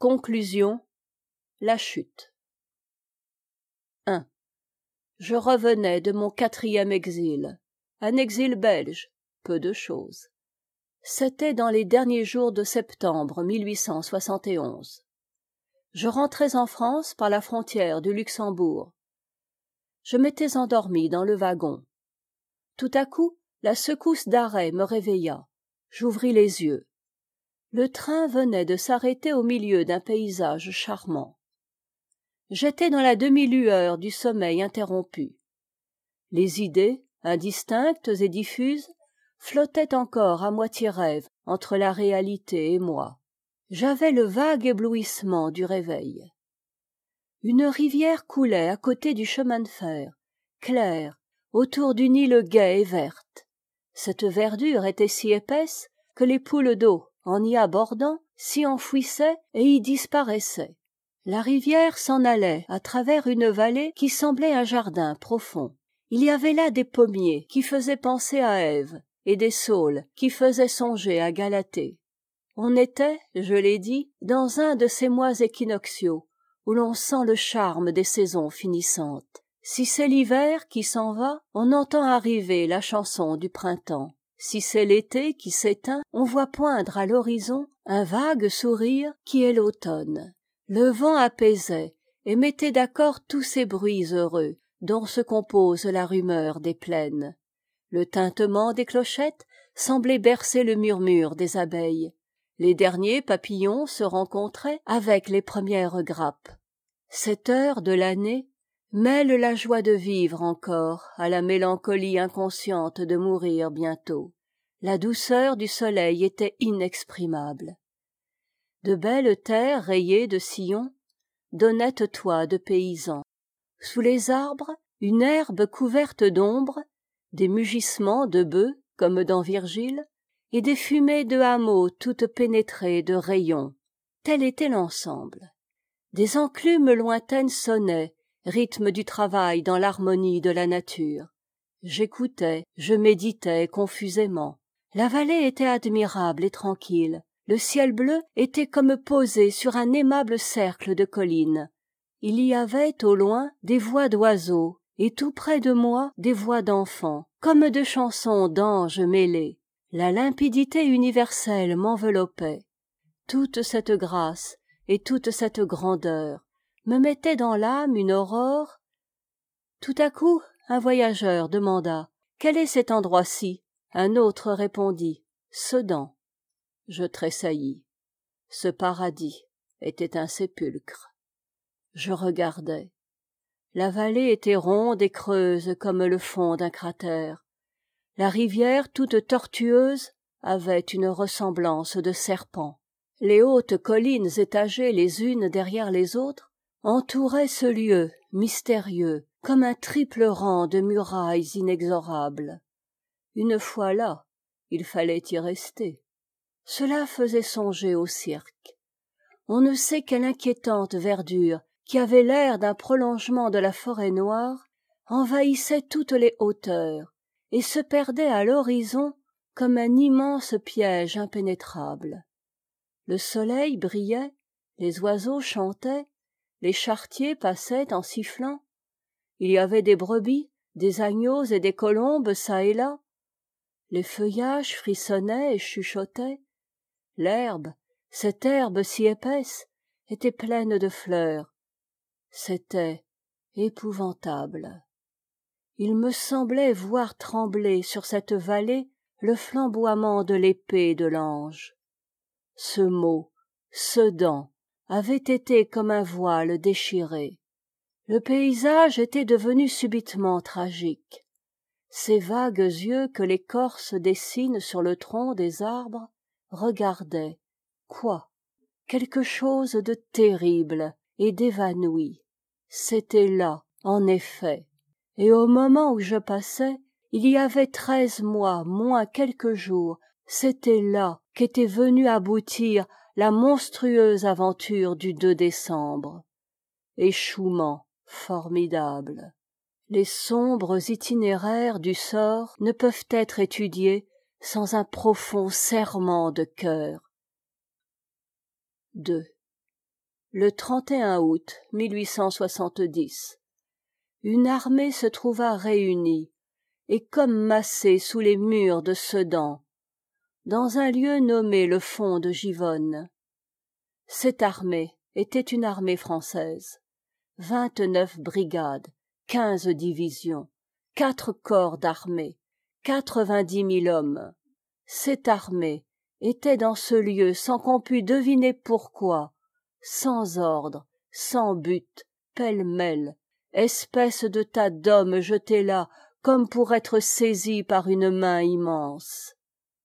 Conclusion. La chute. 1. Je revenais de mon 4e exil, un exil belge, peu de chose. C'était dans les derniers jours de septembre 1871. Je rentrais en France par la frontière du Luxembourg. Je m'étais endormi dans le wagon. Tout à coup, la secousse d'arrêt me réveilla. J'ouvris les yeux. Le train venait de s'arrêter au milieu d'un paysage charmant. J'étais dans la demi-lueur du sommeil interrompu. Les idées, indistinctes et diffuses, flottaient encore à moitié rêve entre la réalité et moi. J'avais le vague éblouissement du réveil. Une rivière coulait à côté du chemin de fer, claire, autour d'une île gaie et verte. Cette verdure était si épaisse que les poules d'eau, en y abordant, s'y enfouissaient et y disparaissaient. La rivière s'en allait à travers une vallée qui semblait un jardin profond. Il y avait là des pommiers qui faisaient penser à Ève et des saules qui faisaient songer à Galatée. On était, je l'ai dit, dans un de ces mois équinoxiaux où l'on sent le charme des saisons finissantes. Si c'est l'hiver qui s'en va, on entend arriver la chanson du printemps. Si c'est l'été qui s'éteint, on voit poindre à l'horizon un vague sourire qui est l'automne. Le vent apaisait et mettait d'accord tous ces bruits heureux dont se compose la rumeur des plaines. Le tintement des clochettes semblait bercer le murmure des abeilles. Les derniers papillons se rencontraient avec les premières grappes. Cette heure de l'année mêle la joie de vivre encore à la mélancolie inconsciente de mourir bientôt. La douceur du soleil était inexprimable. De belles terres rayées de sillons, d'honnêtes toits de paysans. Sous les arbres, une herbe couverte d'ombre, des mugissements de bœufs comme dans Virgile, et des fumées de hameaux toutes pénétrées de rayons. Tel était l'ensemble. Des enclumes lointaines sonnaient, rythme du travail dans l'harmonie de la nature. J'écoutais, je méditais confusément. La vallée était admirable et tranquille. Le ciel bleu était comme posé sur un aimable cercle de collines. Il y avait au loin des voix d'oiseaux, et tout près de moi des voix d'enfants, comme de chansons d'anges mêlées. La limpidité universelle m'enveloppait. Toute cette grâce et toute cette grandeur me mettaient dans l'âme une aurore. Tout à coup, un voyageur demanda « Quel est cet endroit-ci » Un autre répondit « Sedan ». Je tressaillis. Ce paradis était un sépulcre. Je regardais. La vallée était ronde et creuse comme le fond d'un cratère. La rivière, toute tortueuse, avait une ressemblance de serpent. Les hautes collines étagées les unes derrière les autres entouraient ce lieu mystérieux comme un triple rang de murailles inexorables. Une fois là, il fallait y rester. Cela faisait songer au cirque. On ne sait quelle inquiétante verdure, qui avait l'air d'un prolongement de la forêt noire, envahissait toutes les hauteurs et se perdait à l'horizon comme un immense piège impénétrable. Le soleil brillait, les oiseaux chantaient, les charretiers passaient en sifflant. Il y avait des brebis, des agneaux et des colombes çà et là. Les feuillages frissonnaient et chuchotaient. L'herbe, cette herbe si épaisse, était pleine de fleurs. C'était épouvantable. Il me semblait voir trembler sur cette vallée le flamboiement de l'épée de l'ange. Ce mot, Sedan, avait été comme un voile déchiré. Le paysage était devenu subitement tragique. Ces vagues yeux que l'écorce dessine sur le tronc des arbres regardaient, quoi? Quelque chose de terrible et d'évanoui. C'était là, en effet. Et au moment où je passais, il y avait 13 mois moins quelques jours, c'était là qu'était venue aboutir la monstrueuse aventure du 2 décembre. Échouement formidable. Les sombres itinéraires du sort ne peuvent être étudiés sans un profond serrement de cœur. 2. Le 31 août 1870, une armée se trouva réunie et comme massée sous les murs de Sedan, dans un lieu nommé le Fond de Givonne. Cette armée était une armée française. 29 brigades, 15 divisions, 4 corps d'armée, 90 000 hommes. Cette armée était dans ce lieu sans qu'on pût deviner pourquoi, sans ordre, sans but, pêle-mêle, espèce de tas d'hommes jetés là comme pour être saisis par une main immense.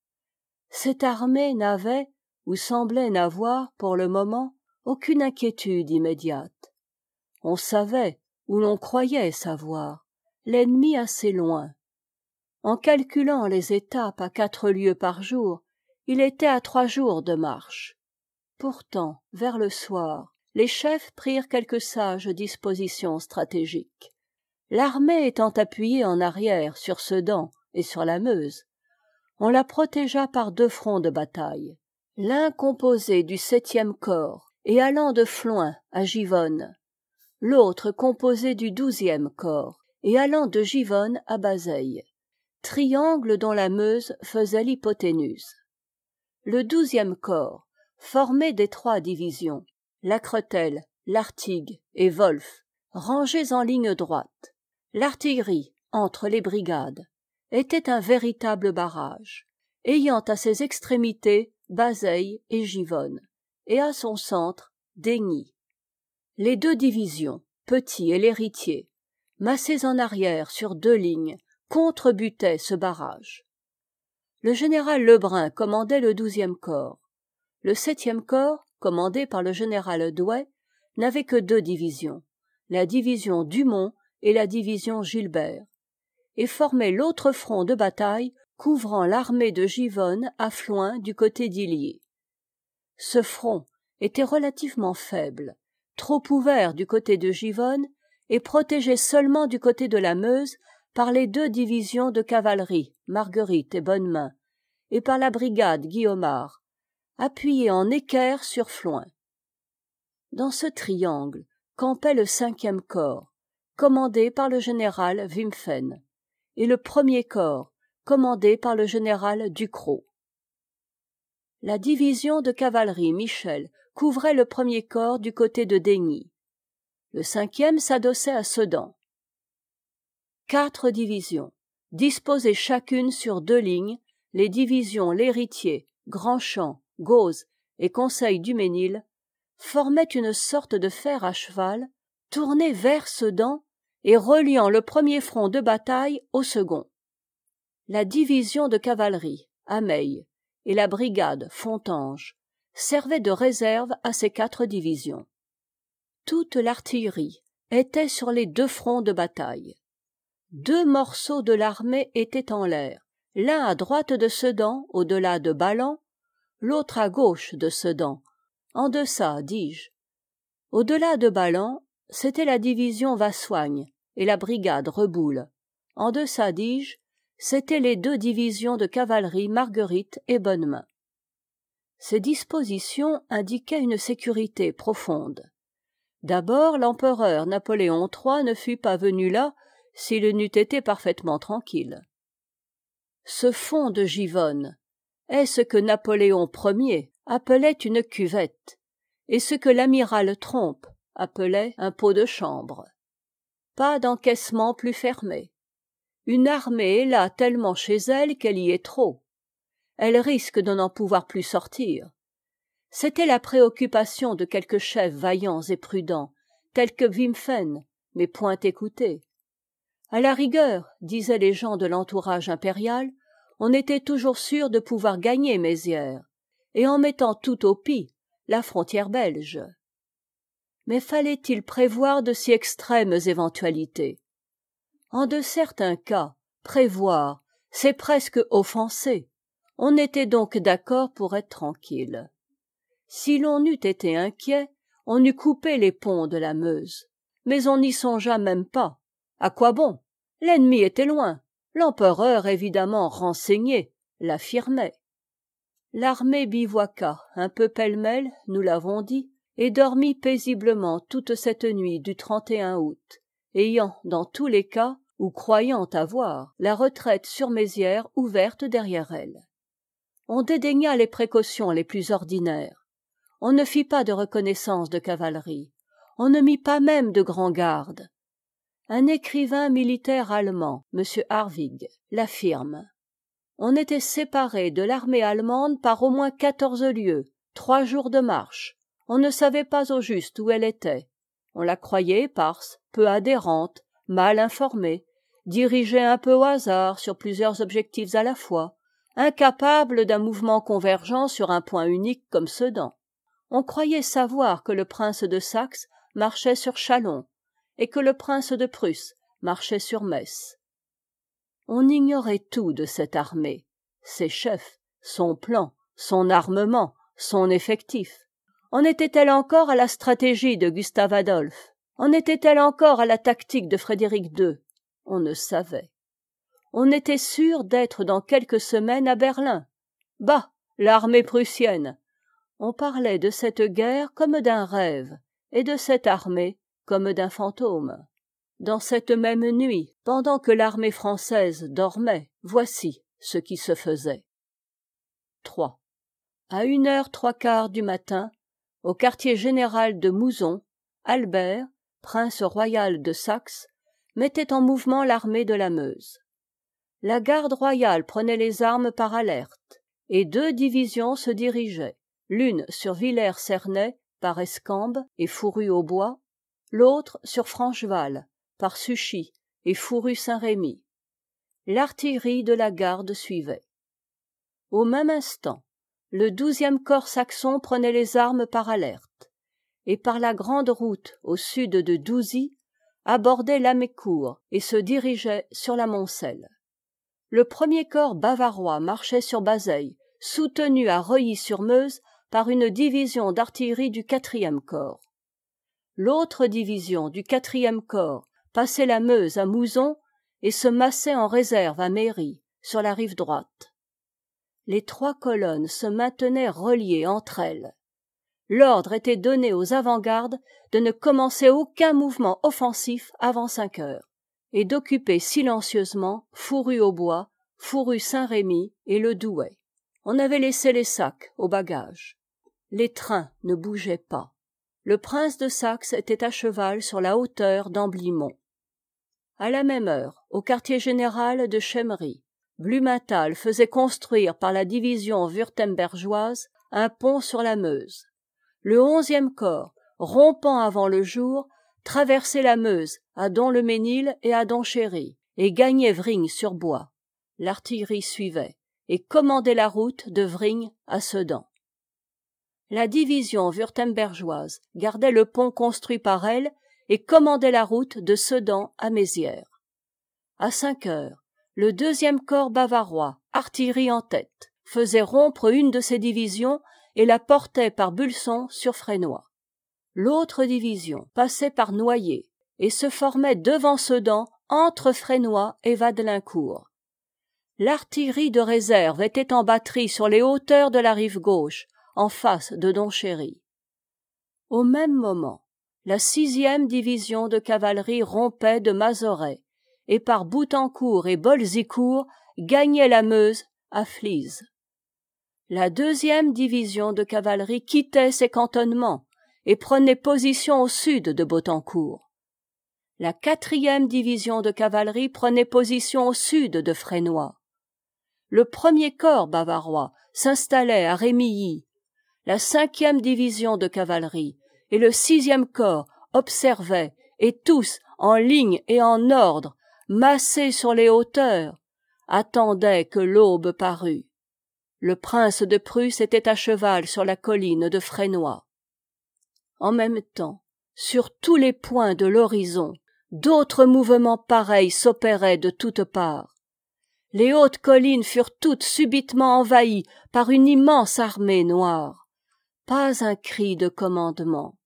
Cette armée n'avait, ou semblait n'avoir, pour le moment, aucune inquiétude immédiate. On savait, ou l'on croyait savoir, l'ennemi assez loin. En calculant les étapes à 4 lieues par jour, il était à 3 jours de marche. Pourtant, vers le soir, les chefs prirent quelques sages dispositions stratégiques. L'armée étant appuyée en arrière sur Sedan et sur la Meuse, on la protégea par 2 fronts de bataille, l'un composé du 7e corps et allant de Floins à Givonne, l'autre composé du 12e corps et allant de Givonne à Bazeilles, triangle dont la Meuse faisait l'hypoténuse. Le 12e corps, formé des 3 divisions, Lacretelle, l'Artigue et Wolf, rangés en ligne droite, l'artillerie entre les brigades, était un véritable barrage, ayant à ses extrémités Bazeilles et Givonne, et à son centre Daigny. Les 2 divisions, Petit et l'Héritier, massées en arrière sur 2 lignes, contre-butaient ce barrage. Le général Lebrun commandait le 12e corps. Le 7e corps, commandé par le général Douay, n'avait que 2 divisions, la division Dumont et la division Gilbert, et formait l'autre front de bataille couvrant l'armée de Givonne à Floins du côté d'Illiers. Ce front était relativement faible, trop ouvert du côté de Givonne et protégé seulement du côté de la Meuse par les 2 divisions de cavalerie, Marguerite et Bonnemain, et par la brigade Guillaumard, appuyée en équerre sur Floins. Dans ce triangle campait le 5e corps, commandé par le général Wimpfen, et le 1er corps, commandé par le général Ducrot. La division de cavalerie Michel couvrait le 1er corps du côté de Daigny. Le 5e s'adossait à Sedan. 4 divisions, disposées chacune sur 2 lignes, les divisions L'Héritier, Grandchamp, Gauze et Conseil du Mesnil, formaient une sorte de fer à cheval tourné vers Sedan et reliant le 1er front de bataille au second. La division de cavalerie, Ameille, et la brigade Fontange servaient de réserve à ces 4 divisions. Toute l'artillerie était sur les 2 fronts de bataille. 2 morceaux de l'armée étaient en l'air, l'un à droite de Sedan, au-delà de Ballan, l'autre à gauche de Sedan, en deçà, dis-je. Au-delà de Ballan, c'était la division Vassoigne et la brigade Reboul. En deçà, dis-je, c'étaient les 2 divisions de cavalerie Marguerite et Bonnemain. Ces dispositions indiquaient une sécurité profonde. D'abord, l'empereur Napoléon III ne fût pas venu là s'il n'eût été parfaitement tranquille. Ce fond de Givonne est ce que Napoléon Ier appelait une cuvette, et ce que l'amiral Tromp appelait un pot de chambre. Pas d'encaissement plus fermé. Une armée est là tellement chez elle qu'elle y est trop. Elle risque de n'en pouvoir plus sortir. C'était la préoccupation de quelques chefs vaillants et prudents, tels que Wimpfen, mais point écoutés. À la rigueur, disaient les gens de l'entourage impérial, on était toujours sûr de pouvoir gagner Mézières, et en mettant tout au pis, la frontière belge. Mais fallait-il prévoir de si extrêmes éventualités? En de certains cas, prévoir, c'est presque offenser. On était donc d'accord pour être tranquille. Si l'on eût été inquiet, on eût coupé les ponts de la Meuse. Mais on n'y songea même pas. À quoi bon? L'ennemi était loin. L'empereur, évidemment renseigné, l'affirmait. L'armée bivouaqua, un peu pêle-mêle, nous l'avons dit, et dormit paisiblement toute cette nuit du 31 août, ayant, dans tous les cas, ou croyant avoir, la retraite sur Mézières ouverte derrière elle. On dédaigna les précautions les plus ordinaires. On ne fit pas de reconnaissance de cavalerie. On ne mit pas même de grands gardes. Un écrivain militaire allemand, M. Harwig, l'affirme. On était séparé de l'armée allemande par au moins 14 lieues, 3 jours de marche. On ne savait pas au juste où elle était. On la croyait éparse, peu adhérente, mal informée, dirigée un peu au hasard sur plusieurs objectifs à la fois, incapable d'un mouvement convergent sur un point unique comme Sedan. On croyait savoir que le prince de Saxe marchait sur Châlons et que le prince de Prusse marchait sur Metz. On ignorait tout de cette armée, ses chefs, son plan, son armement, son effectif. En était-elle encore à la stratégie de Gustave Adolphe? En était-elle encore à la tactique de Frédéric II? On ne savait. On était sûr d'être dans quelques semaines à Berlin. Bah, l'armée prussienne! On parlait de cette guerre comme d'un rêve, et de cette armée comme d'un fantôme. Dans cette même nuit, pendant que l'armée française dormait, voici ce qui se faisait. 3. À 1h03 du matin, au quartier général de Mouzon, Albert, prince royal de Saxe, mettait en mouvement l'armée de la Meuse. La garde royale prenait les armes par alerte, et 2 divisions se dirigeaient, l'une sur Villers-Cernay, par Escambes et Fourrue-aux-Bois, l'autre sur Francheval, par Suchy et Fourrue-Saint-Rémy. L'artillerie de la garde suivait. Au même instant, le 12e corps saxon prenait les armes par alerte, et par la grande route au sud de Douzy, abordait l'Amécourt et se dirigeait sur la Moncelle. Le 1er corps bavarois marchait sur Bazeilles, soutenu à Reuilly-sur-Meuse par une division d'artillerie du 4e corps. L'autre division du 4e corps passait la Meuse à Mouzon et se massait en réserve à Méry, sur la rive droite. Les 3 colonnes se maintenaient reliées entre elles. L'ordre était donné aux avant-gardes de ne commencer aucun mouvement offensif avant 5 heures, et d'occuper silencieusement Fourrue-aux-Bois, Fourrue-Saint-Rémy et le Douai. On avait laissé les sacs aux bagages. Les trains ne bougeaient pas. Le prince de Saxe était à cheval sur la hauteur d'Amblimont. À la même heure, au quartier général de Chemmery, Blumenthal faisait construire par la division wurtembergeoise un pont sur la Meuse. Le 11e corps, rompant avant le jour, traversait la Meuse à Don-le-Mesnil et à Donchéry, et gagnait Vrigne-sur-Bois. L'artillerie suivait et commandait la route de Vrigne à Sedan. La division wurtembergeoise gardait le pont construit par elle et commandait la route de Sedan à Mézières. À 5 heures, le 2e corps bavarois, artillerie en tête, faisait rompre une de ses divisions et la portait par Bulson sur Fresnoy. L'autre division passait par Noyers et se formait devant Sedan entre Fresnoy et Wadelincourt. L'artillerie de réserve était en batterie sur les hauteurs de la rive gauche, en face de Donchéry. Au même moment, la 6e division de cavalerie rompait de Mazoret et par Boutancourt et Bolzicourt gagnait la Meuse à Flize. La 2e division de cavalerie quittait ses cantonnements et prenait position au sud de Boutancourt. La 4e division de cavalerie prenait position au sud de Fresnoy. Le 1er corps bavarois s'installait à Rémilly. La 5e division de cavalerie et le 6e corps observaient, et tous, en ligne et en ordre, massés sur les hauteurs, attendaient que l'aube parût. Le prince de Prusse était à cheval sur la colline de Fresnoy. En même temps, sur tous les points de l'horizon, d'autres mouvements pareils s'opéraient de toutes parts. Les hautes collines furent toutes subitement envahies par une immense armée noire. Pas un cri de commandement.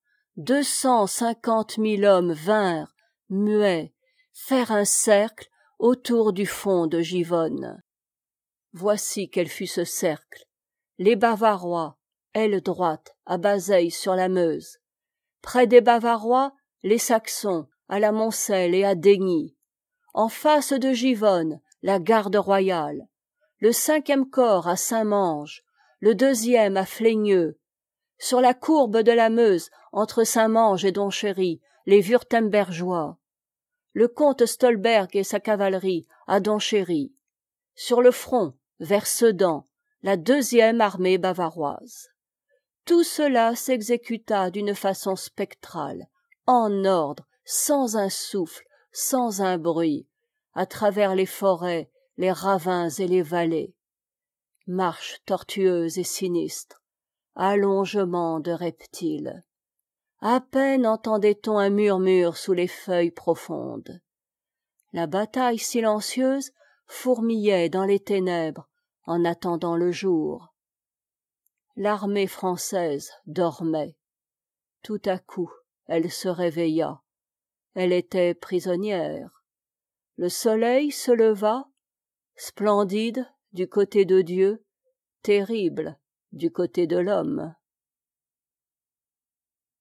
250 000 hommes vinrent, muets, faire un cercle autour du fond de Givonne. Voici quel fut ce cercle. Les Bavarois, aile droite, à Bazeilles-sur-la-Meuse. Près des Bavarois, les Saxons, à la Moncelle et à Deigny. En face de Givonne, la garde royale. Le 5e corps à Saint-Mange, le 2e à Fleigneux. Sur la courbe de la Meuse, entre Saint-Mange et Donchéry, les Wurtembergeois. Le comte Stolberg et sa cavalerie à Donchéry. Sur le front, vers Sedan, la 2e armée bavaroise. Tout cela s'exécuta d'une façon spectrale, en ordre, sans un souffle, sans un bruit, à travers les forêts, les ravins et les vallées. Marche tortueuse et sinistre, allongement de reptiles. À peine entendait-on un murmure sous les feuilles profondes. La bataille silencieuse fourmillait dans les ténèbres en attendant le jour. L'armée française dormait. Tout à coup, elle se réveilla. Elle était prisonnière. Le soleil se leva, splendide du côté de Dieu, terrible du côté de l'homme.